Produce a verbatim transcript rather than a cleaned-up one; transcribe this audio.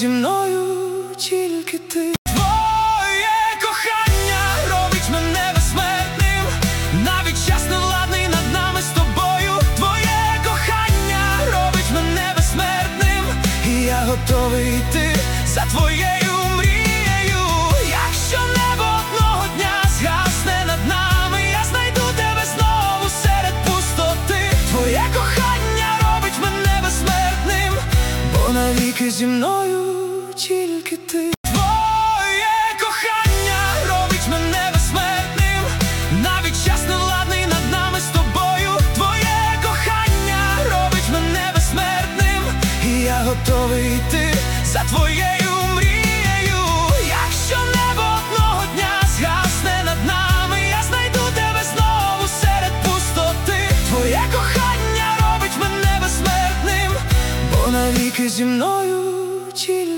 зі мною тільки ти. Твоє кохання робить мене безсмертним, навіть час неладний над нами з тобою. Твоє кохання робить мене безсмертним, і я готовий йти за твоєю мрією. Якщо небо одного дня згасне над нами, я знайду тебе знову серед пустоти. Твоє кохання робить мене безсмертним, бо навіки зі мною тільки ти. Твоє кохання робить мене безсмертним, навіть час неладний над нами з тобою. Твоє кохання робить мене безсмертним, і я готовий йти за твоєю мрією. Якщо небо одного дня згасне над нами, я знайду тебе знову серед пустоти. Твоє кохання робить мене безсмертним, бо навіки зі мною тільки